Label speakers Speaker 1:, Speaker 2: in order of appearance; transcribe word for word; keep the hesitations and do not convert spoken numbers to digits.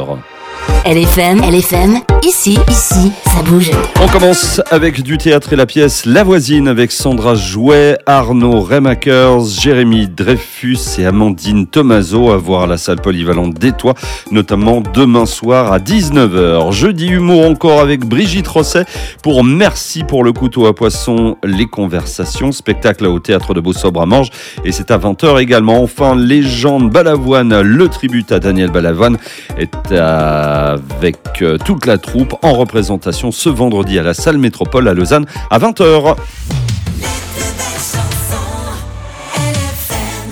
Speaker 1: heures.
Speaker 2: L F M, L F M, ici, ici, ça bouge.
Speaker 1: On commence avec du théâtre et la pièce La Voisine avec Sandra Jouet, Arnaud Remakers, Jérémy Dreyfus et Amandine Tomaso à voir à la salle polyvalente d'Étoile, notamment demain soir à dix-neuf heures. Jeudi humour encore avec Brigitte Rosset pour Merci pour le couteau à poisson, les conversations, spectacle au théâtre de Beau-Sobre à Morges et c'est à vingt heures également. Enfin, Légende Balavoine, le tribut à Daniel Balavoine est avec toute la troupe en représentation ce vendredi à la salle Métropole à Lausanne à vingt heures.